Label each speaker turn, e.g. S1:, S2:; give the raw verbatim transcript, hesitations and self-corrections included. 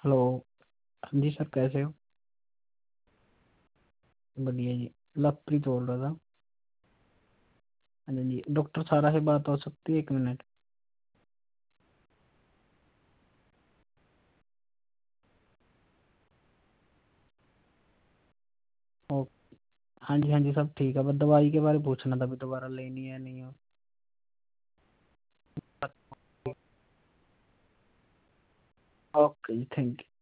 S1: Hello. हाँ जी sir, कैसे हो? बढ़िया जी। लवप्रीत बोल रहा था। हाँ जी, डॉक्टर सारा से बात हो सकती है? एक मिनट। ओ। हाँ जी हाँ जी, सब ठीक है, बस दवाई के बारे में पूछना था, भी दोबारा लेनी है नहीं हो। ओके जी, थैंक यू।